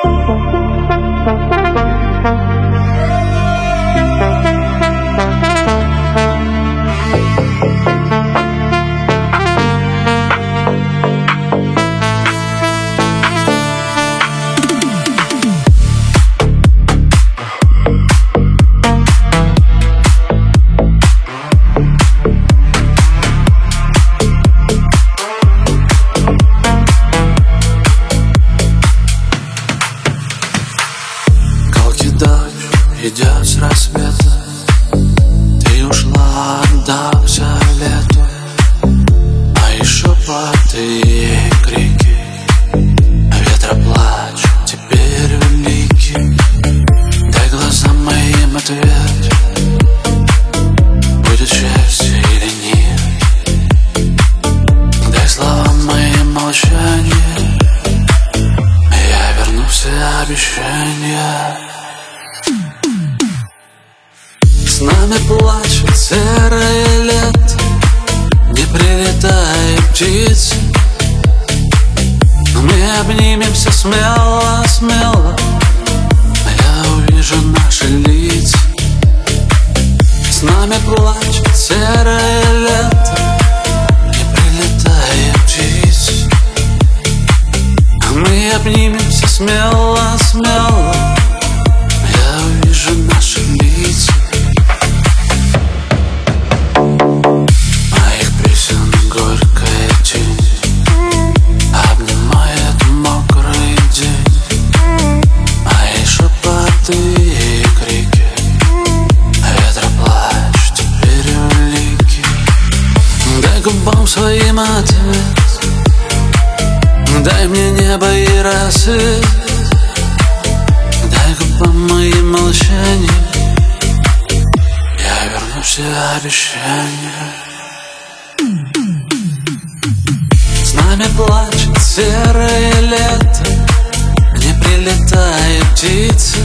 Идет с рассвета, ты ушла, отдался лету. Мои шепоты и крики, ветра плач теперь велики. Дай глазам моим ответ, будет счастье или нет. Дай словам моим молчание, я верну все обещания. С нами плачет серое лето, не прилетает птицы. Но мы обнимемся смело, смело, я увижу наши лица. С нами плачет серое лето, не прилетает птицы. Но мы обнимемся смело, смело, я увижу наши лица. И крики, ветра плач теперь велики. Дай губам своим ответ, дай мне небо и рассвет. Дай губам моим молчание, я верну все обещания. С нами плачет серое лето, не прилетает птицы.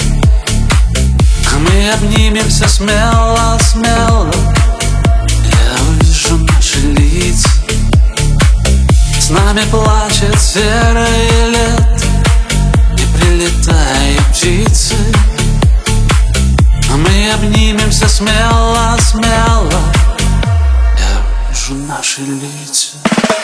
Мы обнимемся смело, смело, я увижу наши лица. С нами плачет серое лето, не прилетает птицы. Мы обнимемся смело, смело, я увижу наши лица.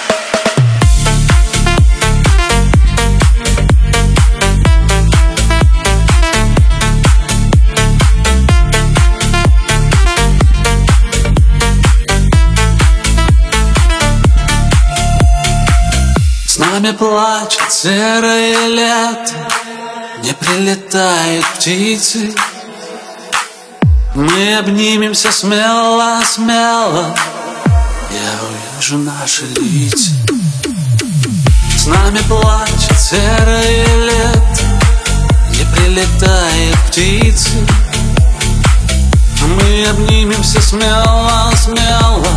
С нами плачет серое лето, не прилетают птицы. Мы обнимемся смело, смело, я увижу наши лица. С нами плачет серое лето, не прилетают птицы. Мы обнимемся смело, смело,